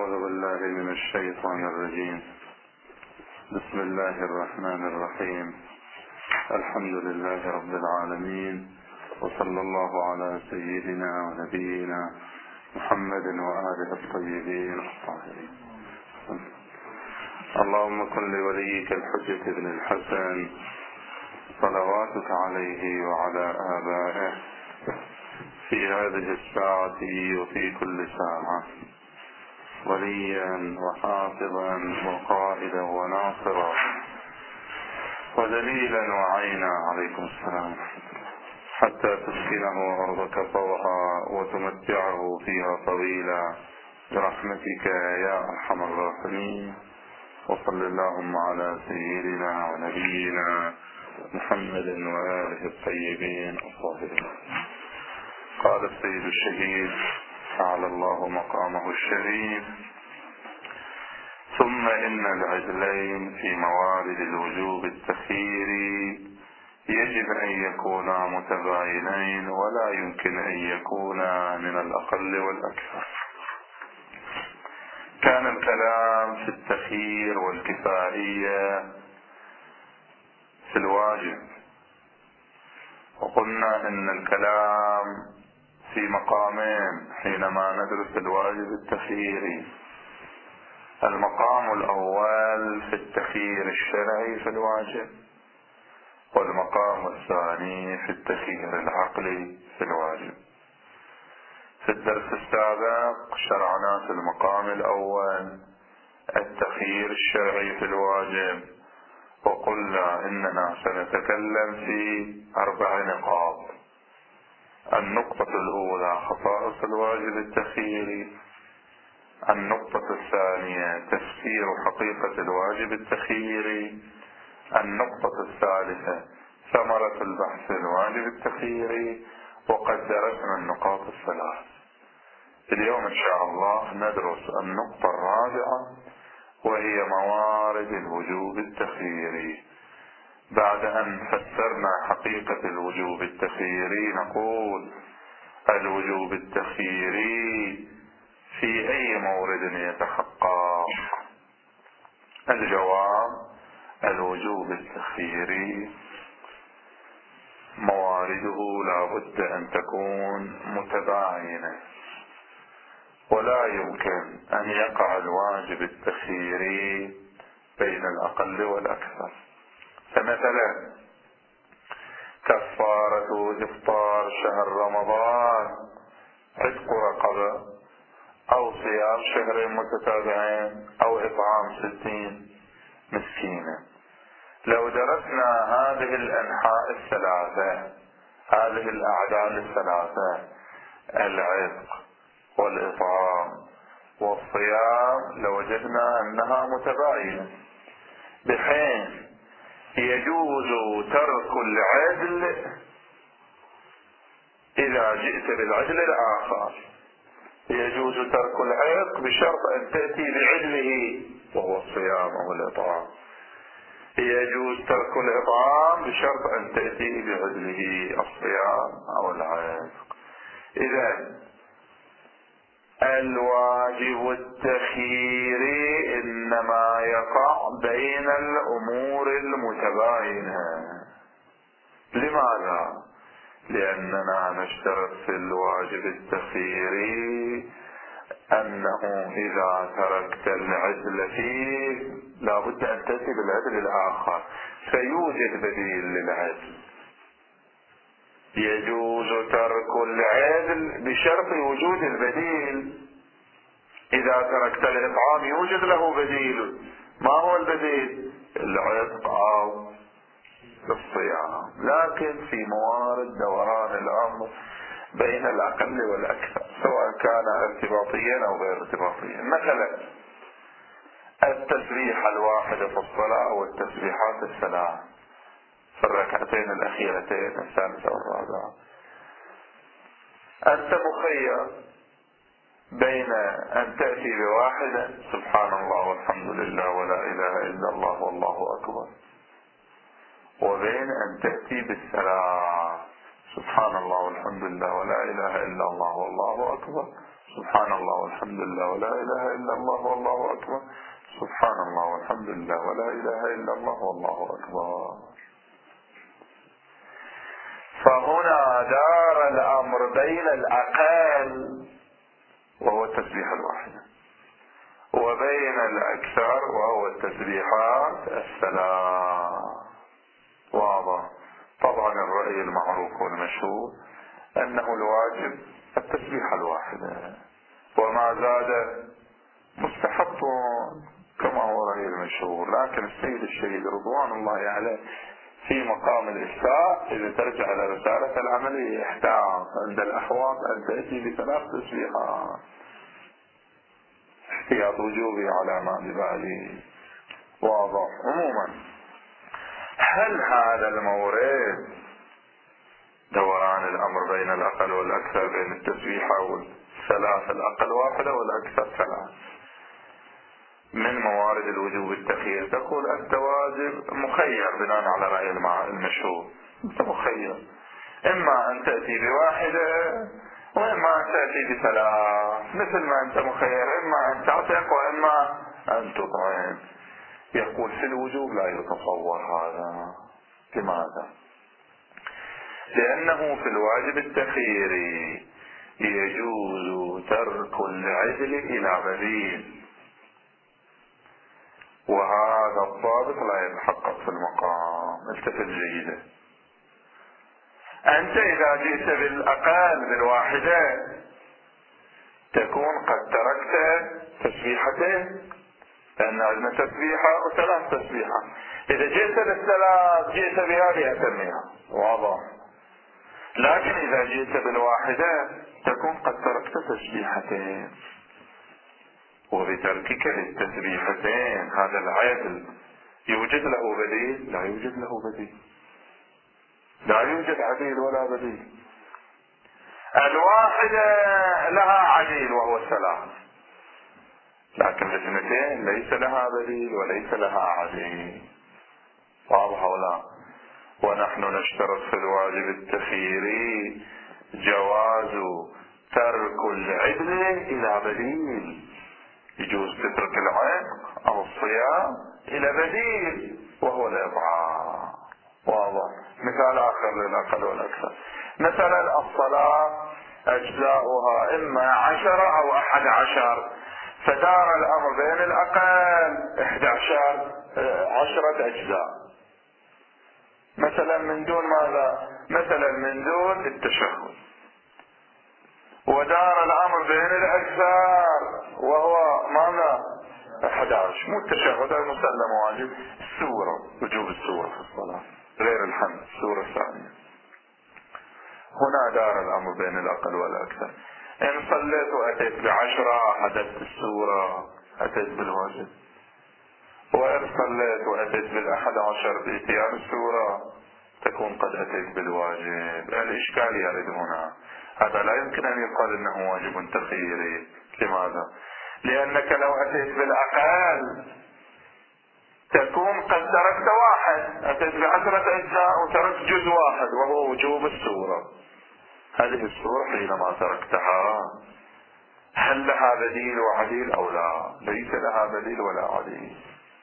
أعوذ بالله من الشيطان الرجيم. بسم الله الرحمن الرحيم. الحمد لله رب العالمين، وصلى الله على سيدنا ونبينا محمد وآله الطيبين الطاهرين. اللهم كن لوليك الحجة بن الحسن صلواتك عليه وعلى آبائه في هذه الساعة وفي كل ساعة وليا وحافظا وقائدا وناصرا ودليلا وعينا، عليكم السلام، حتى تسكنه أرضك طوعا وتمتعه فيها طويلا برحمتك يا أرحم الراحمين. وصل اللهم على سيدنا ونبينا محمد وآله الطيبين الطاهرين. قال السيد الشهيد أعلى الله مقامه الشريف: ثم إن العدلين في موارد الوجوب التخييري يجب أن يكونا متباينين، ولا يمكن أن يكونا من الأقل والأكثر. كان الكلام في التخيير والكفائية في الواجب، وقلنا إن الكلام في مقامين حينما ندرس الواجب التخييري: المقام الأول في التخيير الشرعي في الواجب، والمقام الثاني في التخيير العقلي في الواجب. في الدرس السابق شرعنا في المقام الأول التخيير الشرعي في الواجب، وقلنا إننا سنتكلم في 4 نقاط. النقطة الأولى خصائص الواجب التخييري، النقطة الثانية تفسير حقيقة الواجب التخييري، النقطة الثالثة ثمرة البحث الواجب التخييري، وقد درسنا النقاط الثلاث. اليوم إن شاء الله ندرس النقطة الرابعة، وهي موارد الوجوب التخييري. بعد أن فسرنا حقيقة الوجوب التخييري نقول: الوجوب التخييري في أي مورد يتحقق؟ الجواب: الوجوب التخييري موارده لا بد أن تكون متباينة، ولا يمكن أن يقع الواجب التخييري بين الأقل والأكثر. فمثلا كفارة إفطار شهر رمضان عتق رقبة، أو صيام شهرين متتابعين، أو إطعام 60 مسكينا. لو درسنا هذه الأنحاء الثلاثة، هذه الأعداد الثلاثة، العتق والإطعام والصيام، لوجدنا أنها متباينة، بحيث يجوز ترك العدل إذا جئت بالعدل الآخر. يجوز ترك العتق بشرط أن تأتي بعدله وهو الصيام أو الإطعام. يجوز ترك الإطعام بشرط أن تأتي بعدله الصيام أو العتق. إذن الواجب التخييري إنما يقع بين الأمور المتباينة. لماذا؟ لأننا نشترط في الواجب التخييري أنه إذا تركت العدل فيه لا بد أن تأتي بالعدل الآخر، فيوجد بديل للعدل. يجوز ترك العدل بشرط وجود البديل. إذا تركت الإطعام يوجد له بديل. ما هو البديل؟ العتق أو الصيام. لكن في موارد دوران الأمر بين الأقل والأكثر، سواء كان ارتباطيا أو غير ارتباطيا. مثلا التسبيحة الواحدة في الصلاة والتسبيحات الثلاث في الركعتين الأخيرتين، الثالثة والرابعة. أنت مخير بين أن تأتي بواحدة سبحان الله والحمد لله ولا إله إلا الله والله أكبر، وبين أن تأتي بالثلاث سبحان الله والحمد لله ولا إله إلا الله والله أكبر، سبحان الله والحمد لله ولا إله إلا الله والله أكبر، سبحان الله والحمد لله ولا إله إلا الله والله أكبر. فهنا دار الأمر بين الأقل وهو التسبيح الواحدة وبين الأكثر وهو التسبيحات الثلاث. واضح؟ طبعا الرأي المعروف والمشهور أنه الواجب التسبيحة الواحدة، وما زاد مستحب كما هو رأي المشهور. لكن السيد الشهيد رضوان الله عليه في مقام الإفتاء إذا ترجع إلى رسالة العملية احتاط عند الأحواض أن تأتي بثلاث تسبيحات، احتياط وجوبي على ما ببالي. واضح؟ عموما هل هذا المورد دوران الأمر بين الأقل والأكثر، بين التسبيحة والثلاث الأقل واحدة والأكثر ثلاث، من موارد الوجوب التخيير؟ تقول أنت واجب مخير بناء على رأي المشهور، أنت مخير، إما أن تأتي بواحدة وإما أن تأتي بثلاث، مثل ما أنت مخير إما أن تعتق وإما أن تطعم. يقول في الوجوب لا يتصور هذا. لماذا؟ لأنه في الواجب التخييري يجوز ترك العدل إلى بديل، وهذا الضابط لا يتحقق في المقام. التفت جيدا، أنت إذا جئت بالأقل بالواحدة تكون قد تركت تسبيحتين، لأن عندنا تسبيحة وثلاث تسبيحة. إذا جئت بالثلاث جئت بهذه أتمها، واضح؟ لكن إذا جئت بالواحدة تكون قد تركت تسبيحتين، وبتركك للتسبيحتين هذا العدل يوجد له بديل؟ لا يوجد له بديل، لا يوجد عديل ولا بديل. الواحدة لها عديل وهو الثلاث، لكن الاثنتين ليس لها بديل وليس لها عديل. واضح ولا؟ ونحن نشترط في الواجب التخييري جواز ترك العدل إلى بديل، يجوز تترك العتق أو الصيام إلى بديل وهو الإطعام. واضح؟ مثال آخر للأقل والأكثر، مثلا الصلاة أجزاؤها إما 10 أو 11، فدار الأمر بين الأقل 10 أجزاء، مثلا من دون ماذا؟ مثلا من دون التشهد. ودار الأمر بين الأكثر وهو ماذا؟ 11، مو التشهد المسلم واجب، السورة، وجوب السورة في الصلاة غير الحمد، السورة الثانية. هنا دار الأمر بين الأقل والأكثر. إن صليت وأتيت ب10 حدثت السورة، أتيت بالواجب، وإن صليت وأتيت بال11 بإتيان السورة تكون قد أتيت بالواجب. الإشكال يرد هنا، هذا لا يمكن أن يقال إنه واجب تخييري. لماذا؟ لأنك لو أتيت بالأقل تكون قد تركت واحد، أتيت ب10 أجزاء وتركت جزء واحد وهو وجوب السورة. هذه السورة حينما تركتها هل لها بديل وعديل أو لا؟ ليس لها بديل ولا عديل.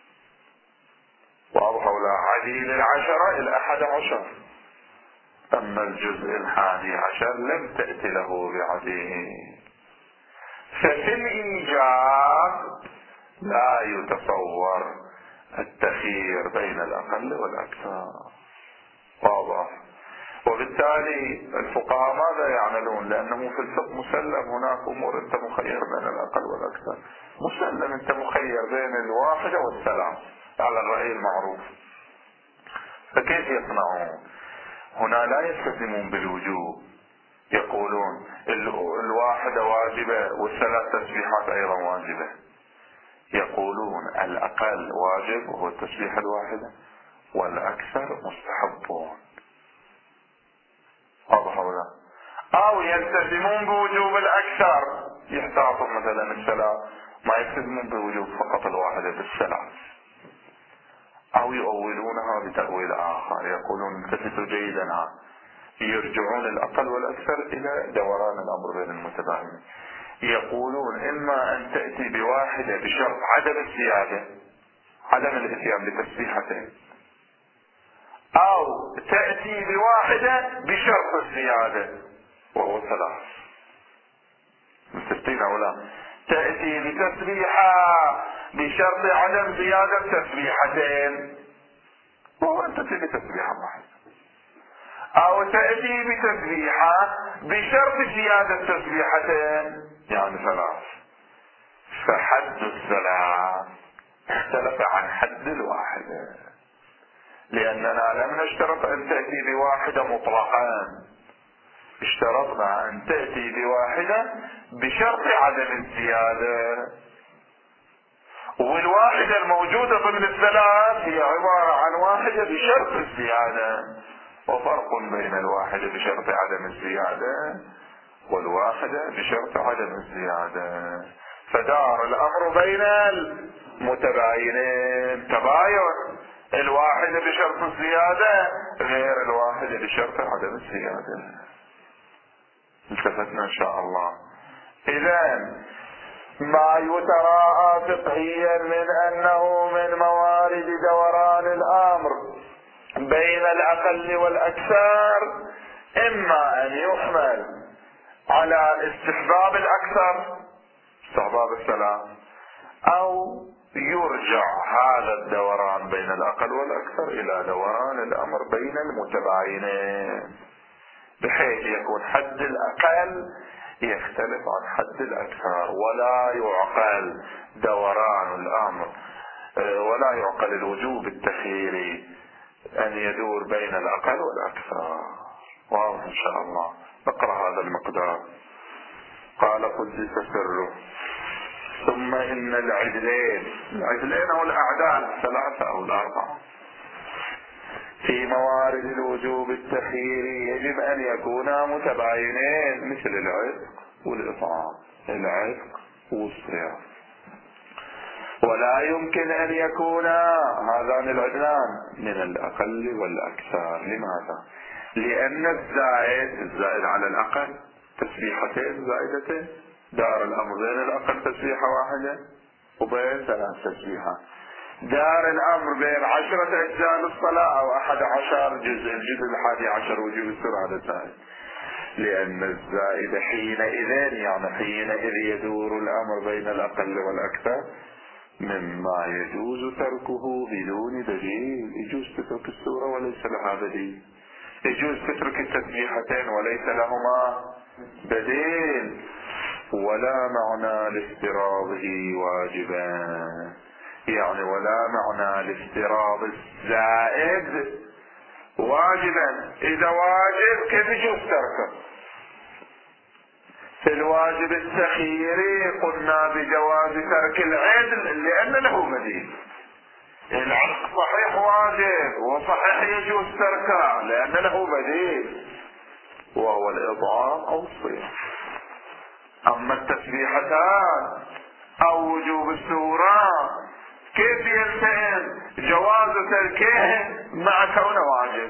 واضح ولا؟ عديل 10 إلى 11، أما الجزء 11 لم تأتي له بعديل. ففي الإيجاب لا يتصور التخيير بين الأقل والأكثر. واضح؟ وبالتالي الفقهاء ماذا يعملون؟ لأنه في الفقه مسلم هناك أمور أنت مخير بين الأقل والأكثر، مسلم أنت مخير بين الواحدة والثلاث على الرأي المعروف. فكيف يصنعون؟ هنا لا يلتزمون بالوجوب، يقولون الواحدة واجبة والثلاث تسبيحات أيضا واجبة. يقولون الأقل واجب وهو التسبيحة الواحدة، والأكثر مستحبون. واضح ولا؟ أو يلتزمون بوجوب الأكثر، يحتاطون مثلا الثلاث، ما يلتزمون بوجوب فقط الواحدة بالثلاث، أو يؤولونها بتأويل آخر. يقولون التفتوا جيدا، يرجعون الأقل والأكثر إلى دوران الأمر بين المتباينين. يقولون إما أن تأتي بواحدة بشرط عدم الزيادة، عدم الإتيان بتسبيحتين، أو تأتي بواحدة بشرط الزيادة وهو 3. متفقين أو لا؟ تأتي بتسبيحة بشرط عدم زيادة تسبيحتين وهو أن تأتي بتسبيحة واحدة، أو تأتي بتسبيحة بشرط زيادة تسبيحتين يعني 3. فحد الثلاث اختلف عن حد الواحدة، لأننا لم نشترط أن تأتي بواحدة مطلقا، اشترطنا أن تأتي بواحدة بشرط عدم الزيادة، والواحدة الموجودة ضمن الثلاث هي عبارة عن واحدة بشرط الزيادة، وفرق بين الواحدة بشرط عدم الزيادة والواحدة بشرط عدم الزيادة. فدار الأمر بين المتباينين تباين، الواحدة بشرط الزيادة غير الواحدة بشرط عدم الزيادة. التفتنا إن شاء الله. إذن ما يتراءى فقهيا من أنه من موارد دوران الأمر بين الأقل والأكثر، إما أن يحمل على استحباب الأكثر، استحباب الثلاث، أو يرجع هذا الدوران بين الأقل والأكثر إلى دوران الأمر بين المتباينين، بحيث يكون حد الأقل يختلف عن حد الأكثر، ولا يعقل دوران الأمر ولا يعقل الوجوب التخييري أن يدور بين الأقل والأكثر. واضح إن شاء الله. نقرأ هذا المقدار. قال قدس سره: ثم إن العدلين أو الأعداد 3 أو 4 في موارد الوجوب التخييري يجب أن يكونا متباينين، مثل العتق والإطعام، العتق والصيام، ولا يمكن أن يكونا هذان العدلان من الأقل والأكثر. لماذا؟ لأن الزائد على الأقل تسبيحتين زائدتين، دار الأمر بين الأقل تسبيحة واحدة وبين 3 تسبيحات، دار الأمر بين 10 أجزاء للصلاة أو 11 جزء، الجزء 11 وجوب السرعة هذا زائد، لأن الزائد حينئذ يدور الأمر بين الأقل والأكثر مما يجوز تركه بدون بديل. يجوز تترك السورة وليس لها بديل، يجوز تترك التسبيحتين وليس لهما بديل، ولا معنى لافتراضه واجبا، يعني ولا معنى لافتراض الزائد واجبا. إذا واجب كيف يجوز تركه؟ في الواجب التخييري قلنا بجواز ترك العدل لأن له بديل. العتق صحيح واجب وصحيح يجوز تركه لأن له بديل وهو الإطعام أو الصيام. أما التسبيحتان أو وجوب السورة كيف يلتئم جواز تركه مع كونه واجب؟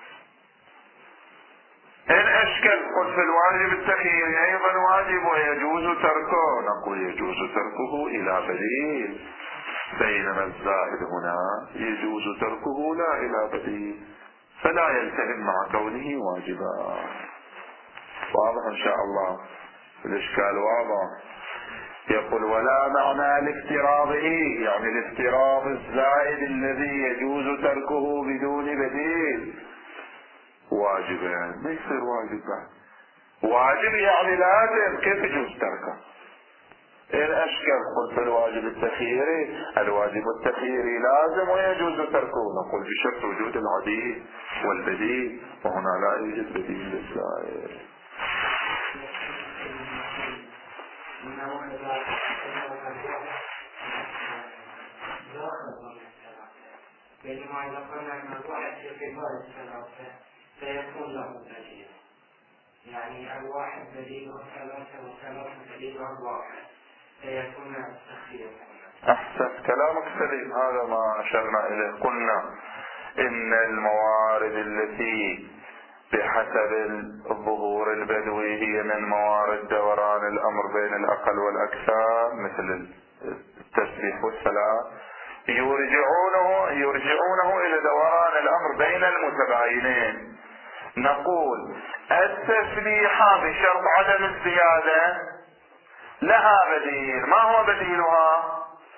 إن أشكل قل في الواجب التخييري أيضا واجب ويجوز تركه، نقول يجوز تركه إلى بديل، بينما الزائد هنا يجوز تركه لا إلى بديل، فلا يلتئم مع كونه واجبا. واضح إن شاء الله؟ الإشكال واضح. يقول ولا معنى لافتراضه، يعني الافتراض الزائد الذي يجوز تركه بدون بديل واجبا، ما يصير واجبا. واجب يعني لازم، كيف يجوز تركه؟ إن أشكل قل في الواجب التخييري، الواجب التخييري لازم ويجوز تركه، نقول بشرط وجود العديل والبديل، وهنا لا يوجد بديل للزائد. بينما إذا قلنا أن الواحد في قبال الثلاثة سيكون له بديل، يعني الواحد بديل والثلاثة والثلاثة بديل الواحد سيكون التخيير. أحسن، كلامك سليم، هذا ما أشرنا إليه. قلنا إن الموارد التي بحسب الظهور البدوي هي من موارد دوران الأمر بين الأقل والأكثر مثل التسبيح والصلاة، يرجعونه إلى دوران الأمر بين المتباينين. نقول التسبيحة بشرط عدم الزيادة لها بديل. ما هو بديلها؟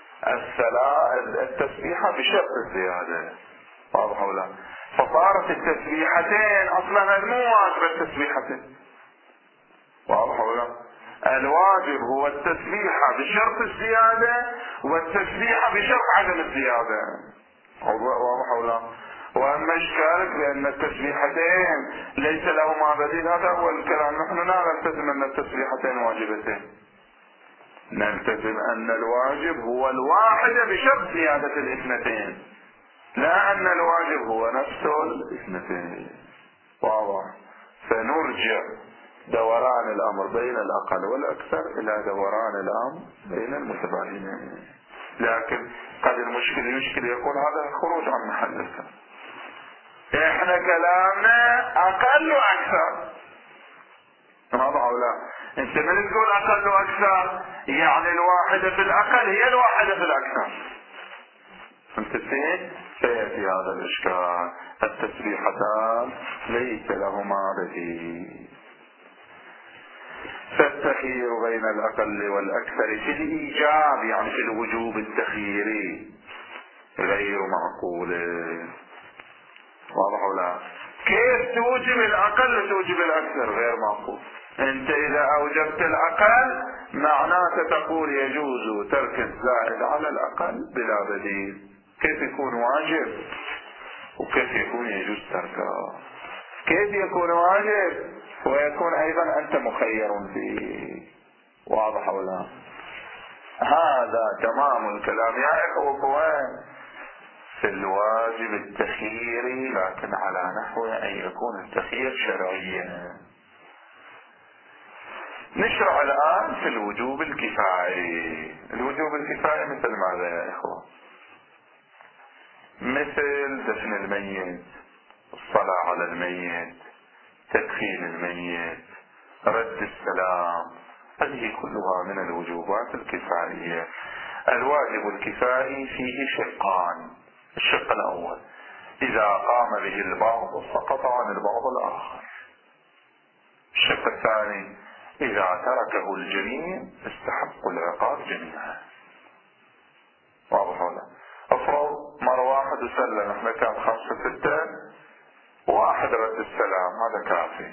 التسبيحة بشرط الزيادة. واضح ولا؟ فصارت التسبيحتين اصلا مو واجبة التسبيحتين. واضح ولا؟ الواجب هو التسبيحة بشرط الزيادة والتسبيحة بشرط عدم الزيادة. واضح ولا؟ واما اشكالك بان التسبيحتين ليس لهما بديل، هذا هو الكلام. نحن لا نلتزم ان التسبيحتين واجبتين، نلتزم ان الواجب هو الواحدة بشرط زيادة الاثنتين، لا ان الواجب هو نفس الاثنتين. واضح؟ فنرجع دوران الامر بين الاقل والاكثر الى دوران الامر بين المتباينين. لكن قد المشكل يكون هذا خروج عن محل الكلام. احنا كلامنا اقل واكثر. واضح او لا؟ انت من تقول اقل واكثر يعني الواحدة في الاقل هي الواحدة في الاكثر. فهمت؟ سيأتي هذا الاشكال. التسبيحتان ليس لهما بديل. فالتخيير بين الاقل والاكثر في الايجاب يعني في الوجوب التخييري غير معقول. واضح ولا؟ كيف توجب الاقل وتوجب الاكثر؟ غير معقول. انت اذا اوجبت الاقل معناته تقول يجوز ترك الزائد على الاقل بلا بديل. كيف يكون واجب وكيف يكون يجوز تركه؟ كيف يكون واجب ويكون ايضا انت مخير به؟ واضح ولا؟ هذا تمام الكلام يا اخوان في الواجب التخييري، لكن على نحو ان يكون التخيير شرعيا. نشرع الان في الوجوب الكفائي. الوجوب الكفائي مثل ماذا يا اخوان؟ مثل دفن الميت، الصلاة على الميت، تدخين الميت، رد السلام، هذه كلها من الوجوبات الكفائية. الواجب الكفائي فيه شقان. الشق الأول إذا قام به البعض سقط عن البعض الآخر. الشق الثاني إذا تركه الجميع استحق العقاب جميعا. واضح ولا؟ افرض مرة واحد وسلم، احنا كان 5 6 واحد رد السلام، هذا كافي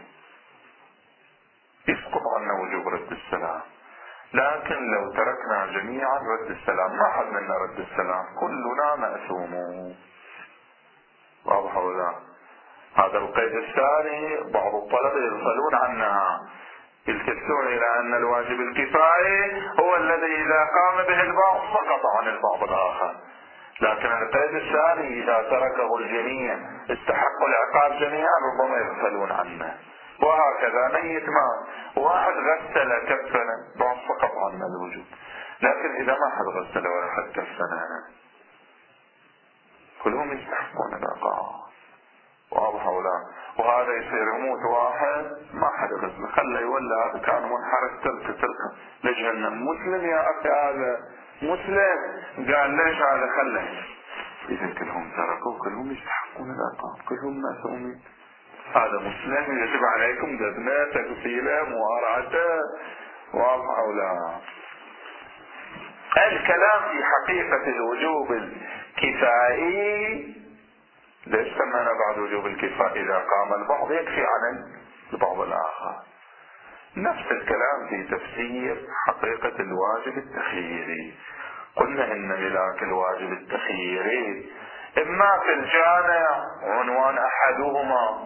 يسقط عنا وجوب رد السلام. لكن لو تركنا جميعا رد السلام، ما حد منا رد السلام، كلنا مأثومون. واضح ولا؟ هذا القيد الثاني بعض الطلبة يغفلون عنها، يلتفتون الى ان الواجب الكفائي هو الذي اذا قام به البعض سقط عن البعض الاخر. لكن القيد الثاني اذا تركه الجميع استحقوا العقاب جميعا، ربما يغفلون عنه. وهكذا ميت مات، واحد غسل كفنا، بعض سقط عنا الوجوب. لكن اذا ما حد غسل ولا حد كفنا كلهم يستحقون العقاب. واضح ولا؟ وهذا يصير يموت واحد ما حد غسل، خله يولى هذا كان منحرف تلك لجهنم. مسلم يا اخي، هذا مسلم. قال ليش هذا؟ خله. اذا كلهم تركوا كلهم يستحقون العقاب، كلهم مأثومين. هذا مسلم يجب عليكم دفنه، تغسيله، موارعته. واضح ولا؟ الكلام في حقيقة الوجوب الكفائي. ليش سمعنا بعد وجوب الكفاء؟ إذا قام البعض يكفي عن البعض الآخر. نفس الكلام في تفسير حقيقة الواجب التخييري. قلنا إن ملاك الواجب التخييري إما في الجامع عنوان أحدهما،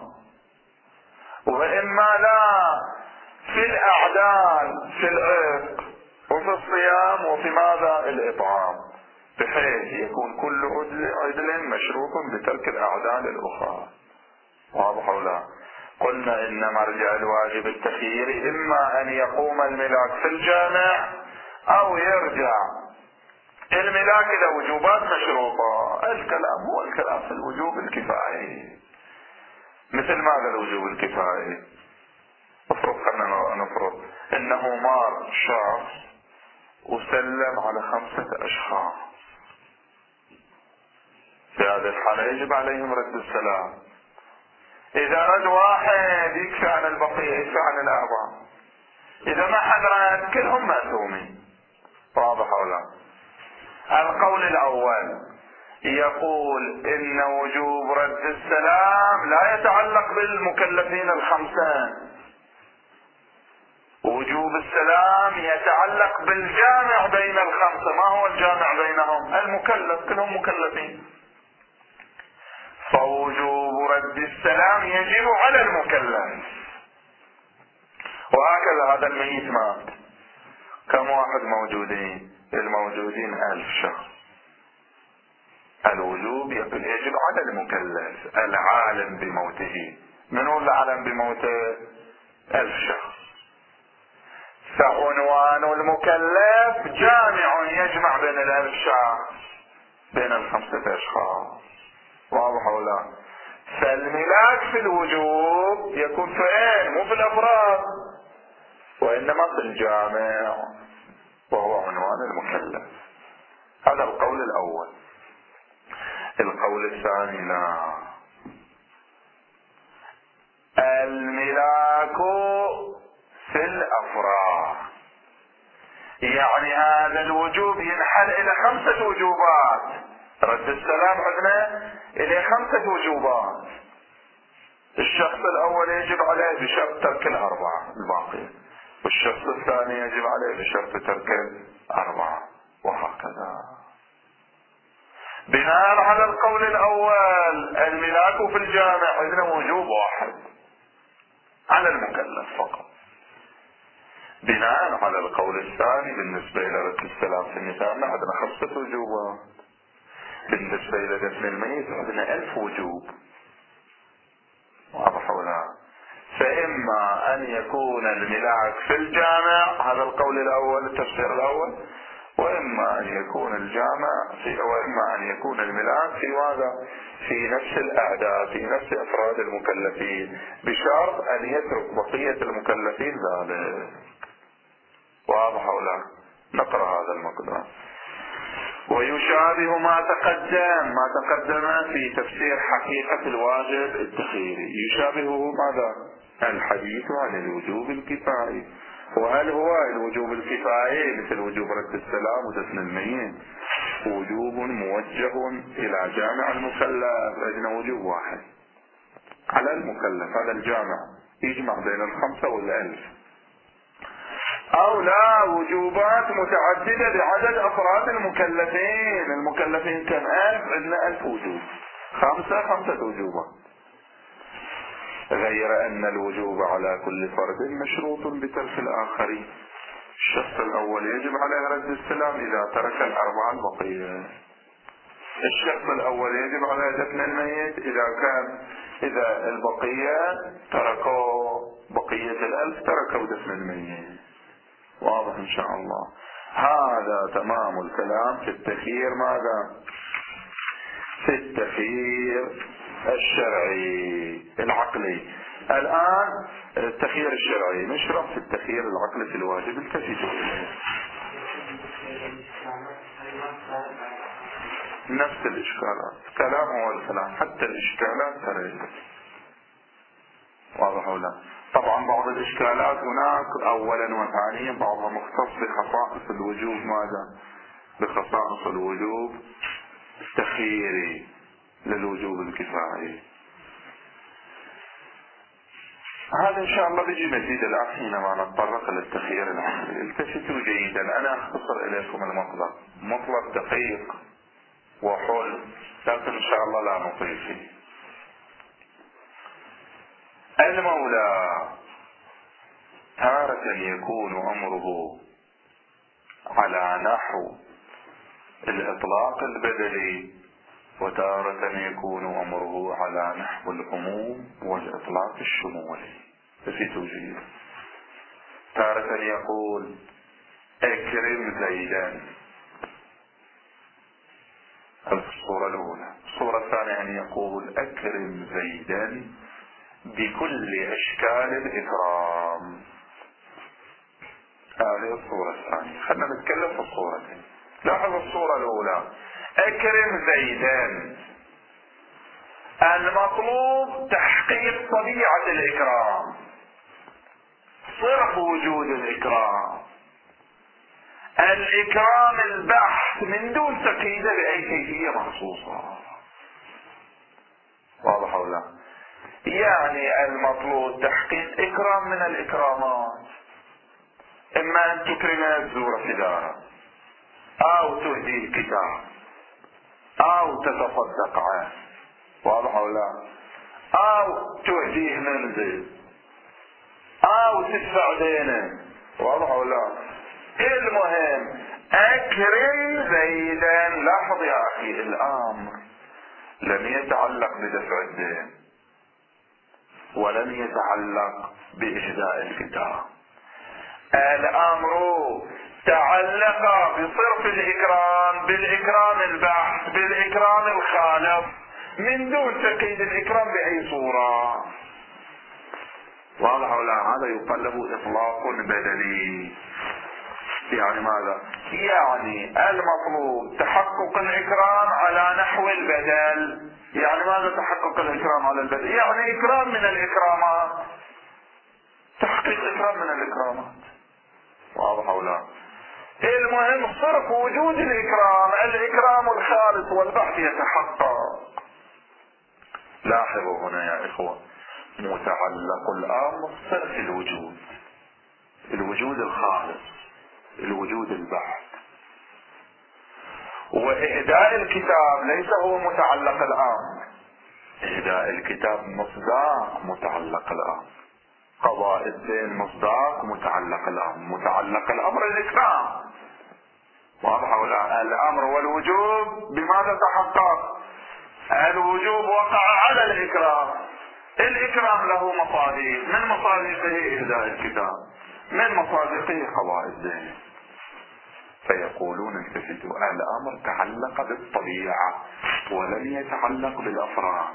وإما لا في الأعداد، في العتق وفي الصيام وفي ماذا؟ الإطعام، بحيث يكون كل عدل مشروط بترك الأعداد الأخرى. واضح ولا؟ قلنا إن مرجع الواجب التخييري إما أن يقوم الملاك في الجامع أو يرجع الملاك إلى وجوبات مشروطة. الكلام هو الكلام في الوجوب الكفائي. مثل ماذا الوجوب الكفائي؟ خلنا نفرض انه مار شخص وسلم على 5 أشخاص، في هذه الحالة يجب عليهم رد السلام. إذا رد واحد يكفي عن البقية، يكفي عن الأربعة. إذا ما حد رد كلهم مأثومين. واضح أو لا؟ القول الأول يقول إن وجوب رد السلام لا يتعلق بالمكلفين الخمسة، وجوب السلام يتعلق بالجامع بين الخمسة. ما هو الجامع بينهم؟ المكلف، كلهم مكلفين. فوجوب رد السلام يجب على المكلف. وهكذا هذا الميت مات، كم واحد موجودين؟ الموجودين 1000 شخص. الوجوب يجب على المكلف العالم بموته. من هو العالم بموته؟ 1000 شخص. فعنوان المكلف جامع يجمع بين 1000 شخص، بين 5 أشخاص. واضح ولا لا؟ فالملاك في الوجوب يكون فين؟ مو في الأفراد، وإنما في الجامع، وهو عنوان المكلف. هذا القول الأول. القول الثاني لا، الملاك في الأفراد. يعني هذا الوجوب ينحل إلى 5 وجوبات. رد السلام عندنا إلى 5 وجوبات. الشخص الأول يجب عليه بشرط ترك 4 الباقية، والشخص الثاني يجب عليه بشرط ترك 4، وهكذا. بناء على القول الأول الملاك في الجامع عندنا وجوب واحد على المكلف فقط. بناء على القول الثاني بالنسبة إلى رد السلام في النساء عندنا 5 وجوبات. بالنسبة إلى دفن الميت عندنا 1000 وجوب. واضح ولا؟ فإما أن يكون الملاك في الجامع، هذا القول الأول التفسير الأول، وإما أن يكون وإما أن يكون الملاك في ماذا؟ في نفس الأعداد، في نفس أفراد المكلفين، بشرط أن يترك بقية المكلفين ذلك. واضح ولا؟ نقرأ هذا المقدار. ويشابه ما تقدم في تفسير حقيقة الواجب التخييري. يشابهه ماذا؟ الحديث عن الوجوب الكفائي. وهل هو الوجوب الكفائي مثل وجوب رد السلام ودفن الميت وجوب موجه إلى جامع المكلف؟ عندنا وجوب واحد على المكلف، هذا الجامع يجمع بين 5 و1000. أو لا، وجوبات متعددة بعدد أفراد المكلفين. المكلفين كم؟ 1000، عندنا 1000 وجوب، 5 وجوبات. غير أن الوجوب على كل فرد مشروط بترك الآخرين. الشخص الأول يجب عليه رد السلام إذا ترك 4 البقية. الشخص الأول يجب عليه دفن الميت إذا البقية تركوا، بقية 1000 تركوا دفن الميت. واضح إن شاء الله. هذا تمام الكلام في التخيير. ماذا؟ في التخيير الشرعي العقلي. الآن التخيير الشرعي نشرح في التخيير العقلي في الواجب التفيد. نفس الإشكالات، كلام هو الكلام، حتى الإشكالات ترى. واضح ولا؟ طبعا بعض الإشكالات هناك أولا وثانيا بعضها مختص بخصائص الوجوب. ماذا؟ بخصائص الوجوب التخييري للوجوب الكفائي. هذا إن شاء الله بيجي مزيد الآن حينما نتطرق للتخيير العقلي. التفتوا جيدا، أنا أختصر إليكم المطلب، مطلب دقيق وحل، لكن إن شاء الله لا نطيل فيه. المولى تارة يكون أمره على نحو الإطلاق البدلي، وتارة يكون أمره على نحو العموم والإطلاق الشمولي. في توجيه تارة يقول اكرم زيدا، الصورة الأولى. الصورة الثانية أن يقول أكرم زيدا بكل أشكال الإكرام. هذه الصورة الثانية. خلنا نتكلم في الصورتين. لاحظ الصورة الأولى: أكرم زيدا. المطلوب تحقيق طبيعة الإكرام، صرف وجود الإكرام، الإكرام البحث من دون تقييد بأي كيفية مخصوصة. واضح ولا لا؟ يعني المطلوب تحقيق إكرام من الإكرامات، إما أن تكرم الزور فداء، أو تهديه كتاب، أو تتصدق عنه. واضح ولا لا؟ أو تهديه منزل، أو تدفع دينه. واضح ولا لا؟ المهم أكرم زيدا. لاحظ يا أخي، الأمر لم يتعلق بدفع الدين، ولم يتعلق بإهداء الكتاب. الأمر تعلق بصرف الإكرام، بالإكرام البحث، بالإكرام الخالص، من دون تقييد الإكرام بأي صورة. واضح ولا؟ هذا يقال له إطلاق بدني. يعني ماذا؟ يعني المطلوب تحقق الإكرام على نحو البدل. يعني ماذا تحقق الإكرام على البدل؟ يعني إكرام من الإكرامات، تحقيق إكرام من الإكرامات. واضح ولا؟ المهم صرف وجود الإكرام، الإكرام الخالص والبحث يتحقق. لاحظوا هنا يا إخوة، متعلق الأمر صرف الوجود، الوجود الخالص، الوجود البحث. وإهداء الكتاب ليس هو متعلق الأمر، إهداء الكتاب مصداق متعلق الأمر، قضاء الدين مصداق متعلق الأمر، متعلق الأمر الإكرام. واضح ولا؟ الأمر والوجوب بماذا تحقق؟ الوجوب وقع على الإكرام، الإكرام له مصادق، من مصادقه إهداء الكتاب، من مصادقه قضاء الدين. فيقولون التفتوا: الأمر تعلق بالطبيعة ولم يتعلق بالأفراد.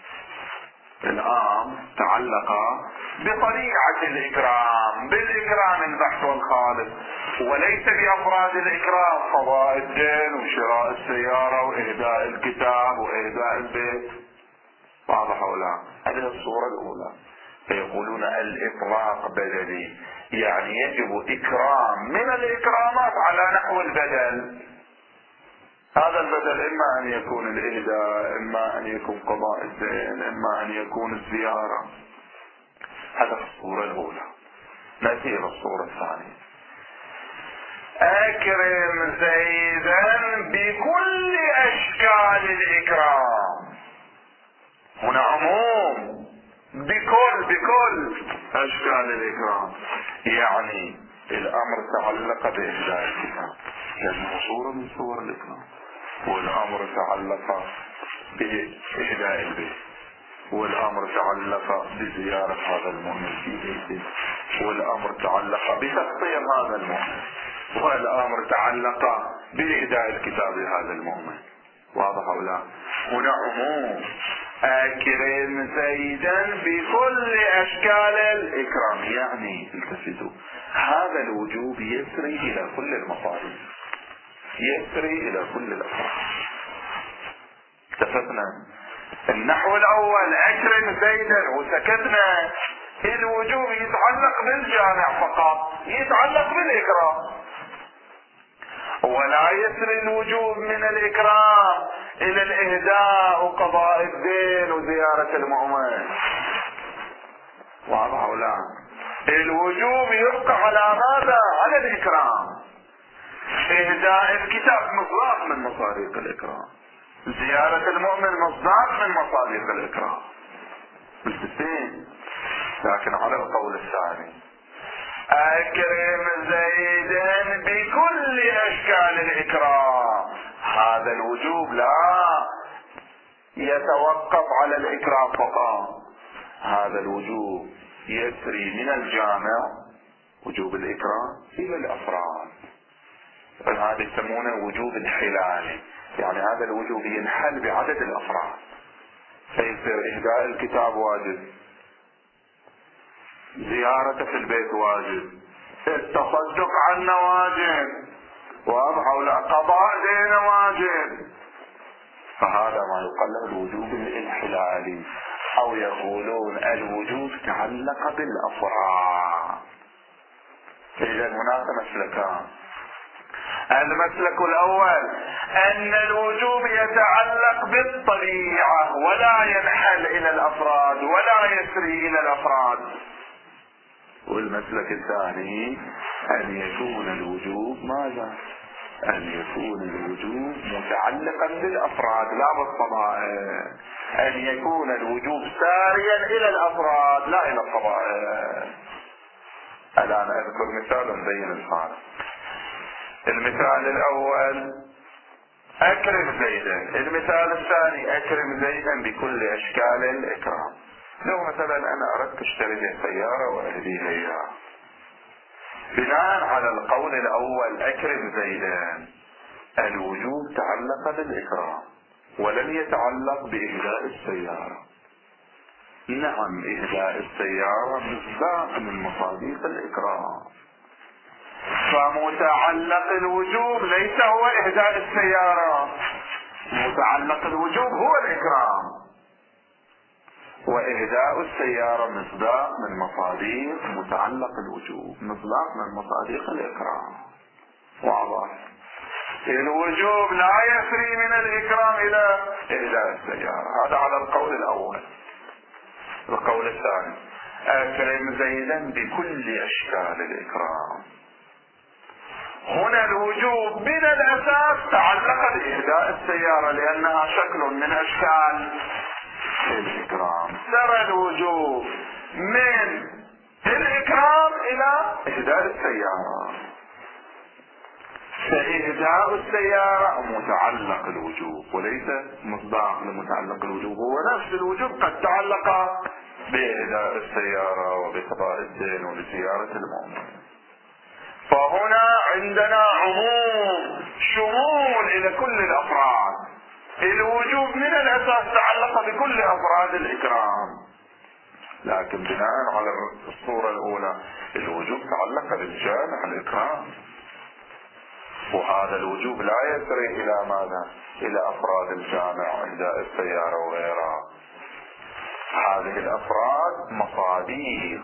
الأمر تعلق بطبيعة الإكرام، بالإكرام البحث والخالص، وليس بأفراد الإكرام، قضاء الدين وشراء السيارة وإهداء الكتاب وإهداء البيت. واضح ولا؟ هذه الصورة الأولى. فيقولون الإطلاق بدلي، يعني يجب إكرام من الإكرامات على نحو البدل. هذا البدل إما أن يكون الإهداء، إما أن يكون قضاء الدين، إما أن يكون الزيارة. هذا في الصورة الأولى. نأتي إلى الصورة الثانية: أكرم زيدا بكل أشكال الإكرام. هنا عموم، بكل أشكال الإكرام، يعني الأمر تعلق بإهداء الكتاب لأنه صورة من صور الإكرام، والأمر تعلق بإهداء البيت، والأمر تعلق بزيارة هذا المؤمن في بيته، والأمر تعلق بتفطير هذا المؤمن، والأمر تعلق بإهداء الكتاب لهذا المؤمن. واضح ولا لا؟ هنا عموم: أكرم زيدا بكل أشكال الإكرام. يعني التفتوا، هذا الوجوب يسري إلى كل المصاريف، يسري إلى كل الأفراد. اتفقنا؟ النحو الأول أكرم زيدا وسكتنا، الوجوب يتعلق بالجامع فقط، يتعلق بالإكرام، ولا يسري الوجوب من الإكرام إلى الإهداء وقضاء الدين وزيارة المؤمن. واضح ولا؟ الوجوب يبقى على ماذا؟ على الإكرام. إهداء الكتاب مصداق من مصادق الإكرام، زيارة المؤمن مصداق من مصادق الإكرام. متفقين؟ لكن على القول الثاني: أكرم زيدا بكل أشكال الإكرام، هذا الوجوب لا يتوقف على الإكرام فقط، هذا الوجوب يسري من الجامع وجوب الإكرام إلى الأفراد. هذا يسمونه وجوب انحلالي، يعني هذا الوجوب ينحل بعدد الأفراد، فيصير إهداء الكتاب واجب زيارته في البيت واجب، التصدق عنه واجب، أو لا قضاء دينه واجب، فهذا ما يقال له الوجوب الانحلالي، أو يقولون الوجوب تعلق بالأفراد. إذا هناك مسلكان: المسلك الأول أن الوجوب يتعلق بالطبيعة ولا ينحل إلى الأفراد ولا يسري إلى الأفراد، والمسلك الثاني أن يكون الوجوب ماذا؟ أن يكون الوجوب متعلقا بالأفراد لا بالطبائع، أن يكون الوجوب ساريا إلى الأفراد لا إلى الطبائع. الآن أذكر مثال نبين الحال. المثال الأول أكرم زيدا، المثال الثاني أكرم زيدا بكل أشكال الإكرام. لو مثلا أنا أردت أشتري لي سيارة وأهديها إياها، بناء على القول الأول أكرم زيدا، الوجوب تعلق بالإكرام ولم يتعلق بإهداء السيارة. نعم، إهداء السيارة مصداق من مصادق الإكرام، فمتعلق الوجوب ليس هو إهداء السيارة، متعلق الوجوب هو الإكرام، وإهداء السيارة مصداق من مصادق متعلق الوجوب، مصداق من مصادق الإكرام. واضح؟ الوجوب لا يسري من الإكرام إلى إهداء السيارة، هذا على القول الأول. القول الثاني أكرم زيدا بكل أشكال الإكرام، هنا الوجوب من الأساس تعلق بإهداء السيارة لأنها شكل من أشكال الإكرام، سرى الوجوب من الإكرام إلى إهداء السيارة، فإهداء السيارة متعلق الوجوب وليس مصداق لمتعلق الوجوب، هو نفس الوجوب قد تعلق بإهداء السيارة وبقضاء الدين وبزيارة المؤمن. فهنا عندنا عموم شمول إلى كل الأفراد، الوجوب من الأساس تعلق بكل أفراد الإكرام، لكن بناء على الصورة الأولى الوجوب تعلق بالجامع الإكرام، وهذا الوجوب لا يسري إلى ماذا؟ إلى أفراد الجامع وإهداء السيارة وغيرها. هذه الأفراد مصاديق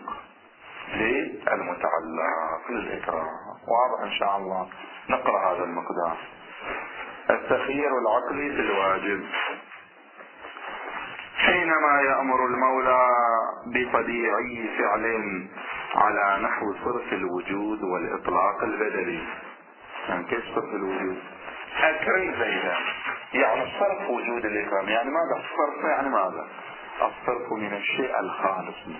للمتعلق بالإكرام. واضح إن شاء الله؟ نقرأ هذا المقدار. التخيير العقلي في الواجب: حينما يأمر المولى بطبيعي فعل على نحو صرف الوجود والإطلاق البدلي. يعني كيف صرف الوجود؟ أكرم زيدا، يعني صرف وجود الإكرام. يعني ماذا الصرف؟ يعني ماذا؟ الصرف من الشيء الخالص منه.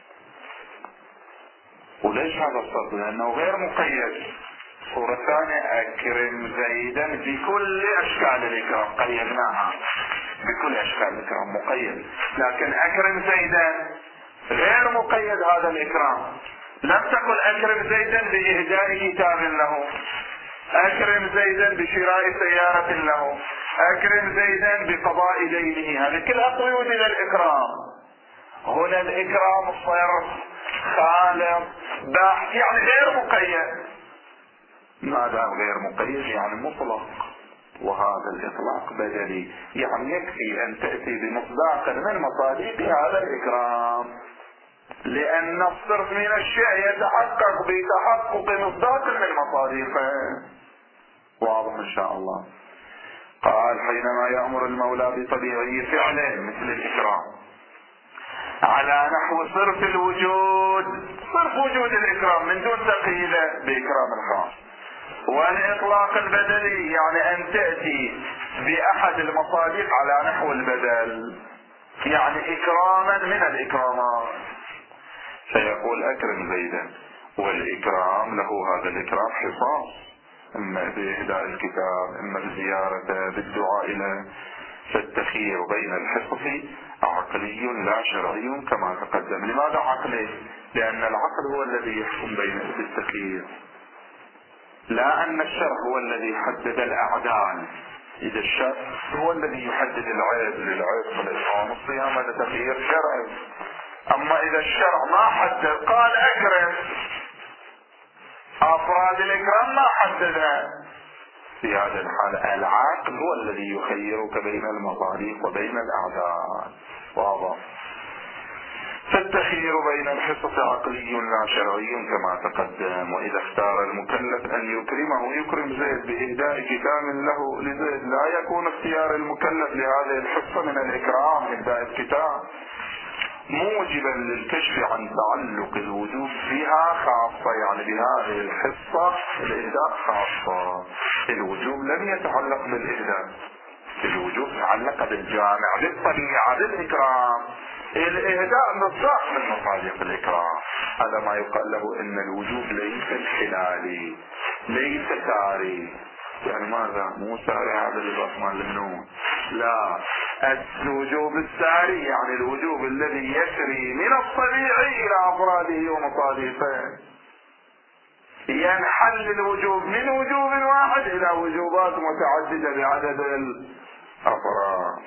وليش هذا الصرف؟ لأنه غير مقيد. صورة ثانية أكرم زيدا بكل أشكال الإكرام، قيدناها بكل أشكال الإكرام مقيد، لكن أكرم زيدا غير مقيد هذا الإكرام. لم تقل أكرم زيدا بإهداء كتاب له، أكرم زيدا بشراء سيارة له، أكرم زيدا بقضاء دينه، هذه كلها قيود إلى الإكرام. هنا الإكرام صرف خالص باح، يعني غير مقيد. ما دام غير مقيد يعني مطلق، وهذا الإطلاق بدلي، يعني يكفي أن تأتي بمصداق من مصادق هذا الإكرام، لأن الصرف من الشيء يتحقق بتحقق مصداق من مصادقه. واضح إن شاء الله؟ قال: حينما يأمر المولى بطبيعي فعل مثل الإكرام على نحو صرف الوجود، صرف وجود الإكرام من دون تقييد بإكرام الخاص، والإطلاق البدلي يعني أن تأتي بأحد المصادق على نحو البدل، يعني إكراما من الإكرامات. فيقول أكرم زيدا، والإكرام له هذا الإكرام حصاص، إما بإهداء الكتاب، إما بزيارته، بالدعاء له. فالتخيير بين الحصص عقلي لا شرعي كما تقدم. لماذا عقلي؟ لأن العقل هو الذي يحكم بين التخيير، لا أن الشرع هو الذي حدد الأعدال. إذا الشرع هو الذي يحدد العيب للعيب والإطعام والصيام، هذا تخيير شرعي. أما إذا الشرع ما حدد قال أكرم، أفراد الإكرام ما حددها، في هذا الحال العقل هو الذي يخيرك بين المصالح وبين الأعداد. واضح؟ فالتخيير بين الحصص عقلي لا شرعي كما تقدم. وإذا اختار المكلف أن يكرمه يكرم زيد بإهداء كتاب له لزيد، لا يكون اختيار المكلف لهذه الحصة من الإكرام إهداء الكتاب موجبا للكشف عن تعلق الوجوب بها خاصة، يعني بهذه الحصة الإهداء خاصة. الوجوب لم يتعلق بالإهداء، الوجوب تعلق بالجامع بالطبيعة بالإكرام. الإهداء مصداق من مصادق الإكرام. هذا ما يقال له إن الوجوب ليس انحلالي ليس ساري. يعني ماذا؟ مو ساري هذا للرحمن للنون، لا، الوجوب الساري يعني الوجوب الذي يسري من الطبيعي إلى أفراده ومصادقه، ينحل الوجوب من وجوب واحد إلى وجوبات متعددة بعدد الأفراد.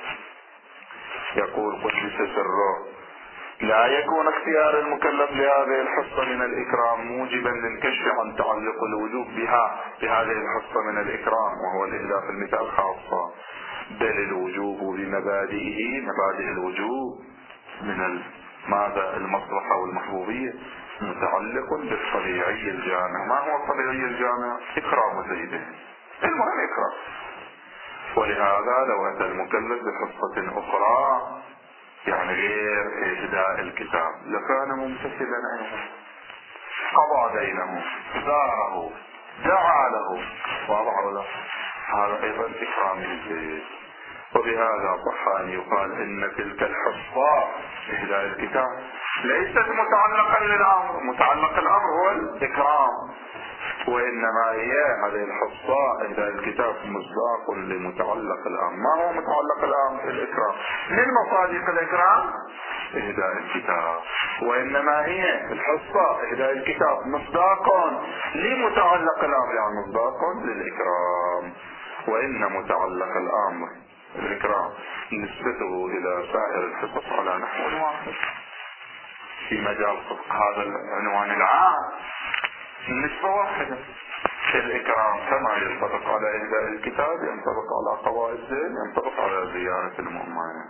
يقول قدس سره: لا يكون اختيار المكلف لهذه الحصة من الإكرام موجبا للكشف عن تعلق الوجوب بها بهذه الحصة من الإكرام، وهو الإهداء في المثال خاصة، بل الوجوب بمبادئه، مبادئ الوجوب من ماذا؟ المصلحة والمحبوبية، متعلق بالطبيعي الجامع. ما هو الطبيعي الجامع؟ إكرام زيد، المهم إكرام. ولهذا لو أتى المكلف بحصة أخرى يعني غير إهداء الكتاب لكان ممتثلا عنه، قضى دينه، زاره، دعا له، واضح ولا؟ هذا أيضا إكرام للزيد. وبهذا صح أن يقال إن تلك الحصة إهداء الكتاب ليست متعلقا للأمر، متعلق الأمر هو الإكرام، وإنما هي هذه الحصة إهداء الكتاب مصداق لمتعلق الأمر. ما هو متعلق الأمر؟ الإكرام. من مصادق الإكرام إهداء الكتاب، وإنما هي الحصة إهداء الكتاب مصداق لمتعلق الأمر، يعني مصداق للإكرام. وإن متعلق الأمر الإكرام نسبته إلى سائر الحصص على نحو واحد. في مجال هذا العنوان العام نسبة واحدة. الإكرام كما ينطبق على إهداء الكتاب ينطبق على قضاء الدين، ينطبق على زيارة المؤمنين.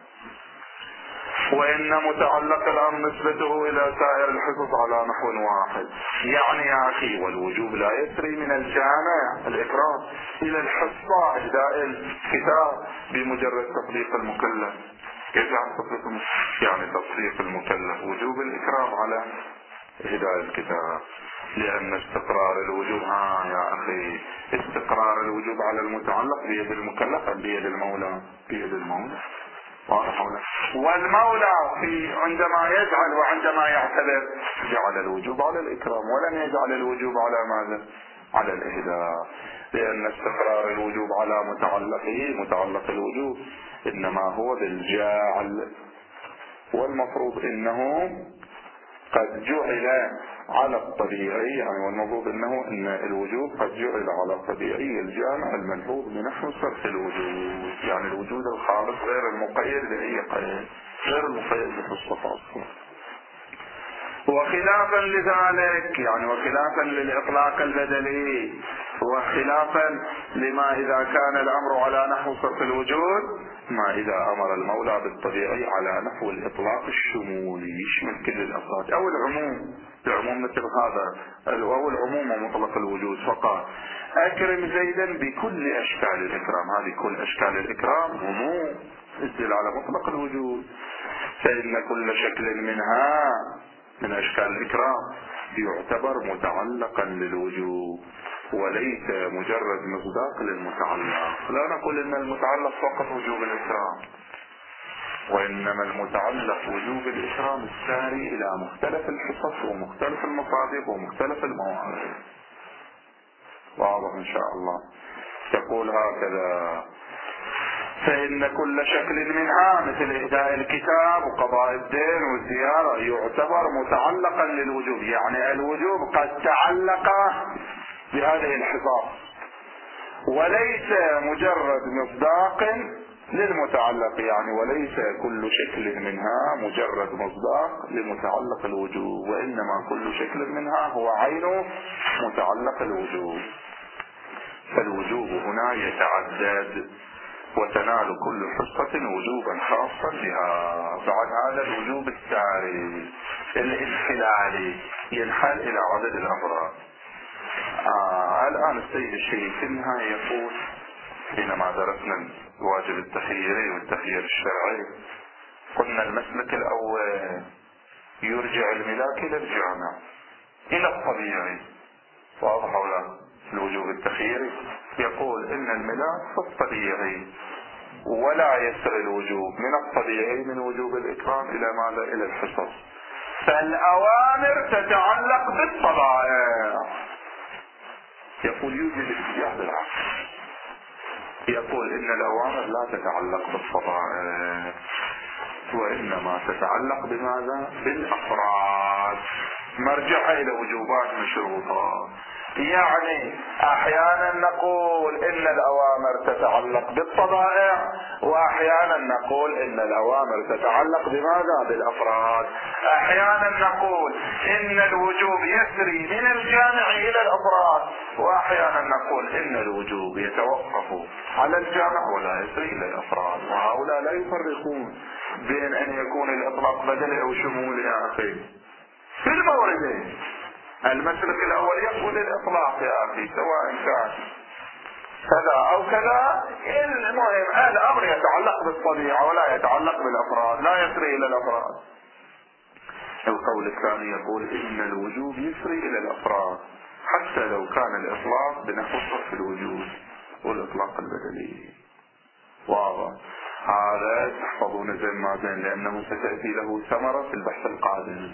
وإن متعلق الأمر نسبته إلى سائر الحصص على نحو واحد. يعني يا أخي والوجوب لا يسري من الجامع الإكرام إلى الحصة إهداء الكتاب بمجرد تطبيق المكلف. كيف يعني تطبيق المكلف؟ يعني تطبيق المكلف وجوب الإكرام على إهداء الكتاب، لأن استقرار الوجوب يا أخي استقرار الوجوب على المتعلق بيد المكلف أم بيد المولى؟ بيد المولى. والمولى عندما يجعل وعندما يعتبر جعل الوجوب على الإكرام ولم يجعل الوجوب على ماذا؟ على الإهداء، لأن استقرار الوجوب على متعلقه متعلق الوجوب إنما هو بالجاعل، والمفروض إنه قد جعل على الطبيعي، يعني والمفروض انه ان الوجوب قد جعل على الطبيعي الجامع الملحوظ بنحو صرف الوجود، يعني الوجود الخالص غير المقيد بأي قيد، غير المقيد بحصة أصلا. وخلافا لذلك يعني وخلافا للإطلاق البدلي، وخلافا لما إذا كان الأمر على نحو صرف الوجود، ما إذا أمر المولى بالطبيعي على نحو الإطلاق الشمولي يشمل كل الأفراد، أو العموم مثل هذا، أو العموم ومطلق الوجود فقط. أكرم زيدا بكل أشكال الإكرام، هذه كل أشكال الإكرام عموم تدل على مطلق الوجود، فإن كل شكل منها من أشكال الإكرام يعتبر متعلقا للوجوب وليس مجرد مصداق للمتعلق. لا نقول إن المتعلق فقط وجوب الإكرام، وإنما المتعلق وجوب الإكرام الساري إلى مختلف الحصص ومختلف المصادق ومختلف المواعيد. واضح إن شاء الله. يقول هكذا: فإن كل شكل منها مثل إهداء الكتاب وقضاء الدين والزيارة يعتبر متعلقا للوجوب، يعني الوجوب قد تعلق بهذه الحصص وليس مجرد مصداق للمتعلق يعني، وليس كل شكل منها مجرد مصداق لمتعلق الوجوب، وإنما كل شكل منها هو عين متعلق الوجوب. فالوجوب هنا يتعدد، وتنال كل حصة وجوبا خاصا بها. بعد هذا الوجوب الساري الانحلالي ينحل إلى عدد الأفراد. الآن السيد الشريف في النهاية يقول حينما درسنا الواجب التخييري والتخيير الشرعي قلنا المسلك الأول يرجع الملاك إلى الجامع إلى الطبيعي، واضح ولا؟ الوجوب التخييري يقول إن الملاك في الطبيعي، ولا يسر الوجوب من الطبيعي من وجوب الإكرام إلى ماذا؟ إلى الحصص. فالأوامر تتعلق بالطبائع. يقول يوجد اتجاه بالعكس، يقول إن الأوامر لا تتعلق بالطبائع، وإنما تتعلق بماذا؟ بالأفراد، مرجعها إلى وجوبات مشروطة. يعني أحيانا نقول إن الأوامر تتعلق بالطبائع، وأحيانا نقول إن الأوامر تتعلق بماذا؟ بالأفراد. أحيانا نقول إن الوجوب يسري من الجامع إلى الأفراد، وأحيانا نقول إن الوجوب يتوقف على الجامع ولا يسري إلى الأفراد. وهؤلاء لا يفرقون بين أن يكون الإطلاق بدلي أو شمولي يا أخي في الموردين. المسلك الأول يقول الإطلاق يا أخي سواء كان كذا أو كذا، المهم الأمر يتعلق بالطبيعة ولا يتعلق بالأفراد، لا يسري إلى الأفراد. القول الثاني يقول إن الوجوب يسري إلى الأفراد حتى لو كان الإطلاق بنحو صرف الوجوب والإطلاق البدلي. واضح؟ هذا تحفظون زين ما زين، لأنه ستأتي له ثمرة في البحث القادم.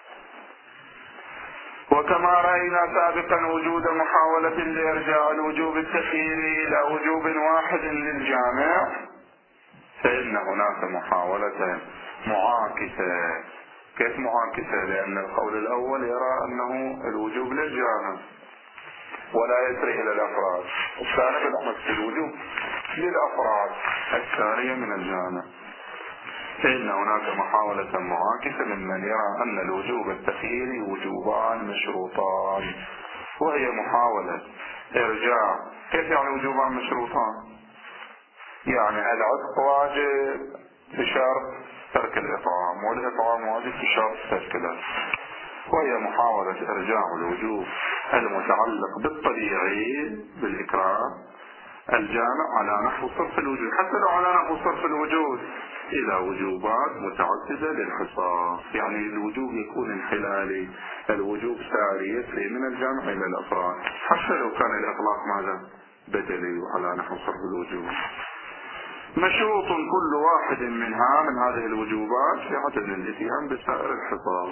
وكما رأينا سابقا وجود محاولة لإرجاع الوجوب التخييري إلى وجوب واحد للجامع، فإن هناك محاولة معاكسة. كيف معاكسة؟ لأن القول الأول يرى أنه الوجوب للجامع ولا يسري إلى الأفراد، الثاني بالأمس الوجوب للأفراد، الثانية من الجامع. فإن هناك محاولة معاكسة ممن يرى أن الوجوب التخييري وجوبان مشروطان، وهي محاولة إرجاع. كيف يعني وجوبان مشروطان؟ يعني العتق واجب بشرط ترك الإطعام، والإطعام واجب بشرط ترك العتق. وهي محاولة إرجاع الوجوب المتعلق بالطبيعي بالإكرام الجامع على نحو صرف الوجود، حتى لو على نحو صرف الوجود إلى وجوبات متعددة للحصاص. يعني الوجوب يكون انحلالي، الوجوب ساري يسري من الجامع إلى الأفراد، حتى لو كان الإطلاق ماذا؟ بدلي وعلى نحو صرف الوجود. مشروط كل واحد منها من هذه الوجوبات في عدم الاتيان بسائر الحصاص.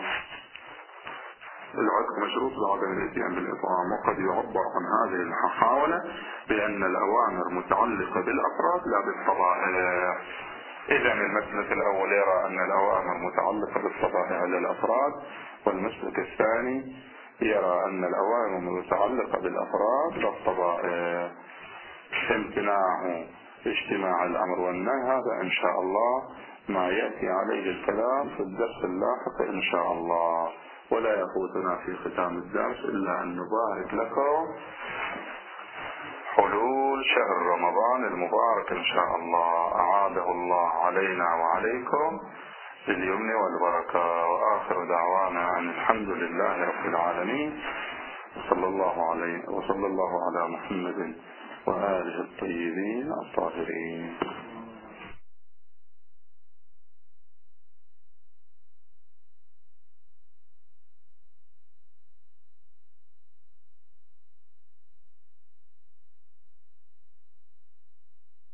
العتق مشروط بعدم الاتيان بالإطعام. وقد يعبر عن هذه المحاولة بأن الأوامر متعلقة بالأفراد لا بالطبائع. إذا المسلك الأول يرى أن الأوامر متعلقة بالطبائع للأفراد، والمسلك الثاني يرى أن الأوامر متعلقة بالأفراد للطبائع. امتناع اجتماع الأمر والنهي هذا إن شاء الله ما يأتي عليه الكلام في الدرس اللاحق إن شاء الله. ولا يفوتنا في ختام الدرس إلا أن نبارك لكم حلول شهر رمضان المبارك إن شاء الله، أعاده الله علينا وعليكم باليمن والبركة. وآخر دعوانا أن الحمد لله رب العالمين، وصلى الله على محمد وآله الطيبين الطاهرين.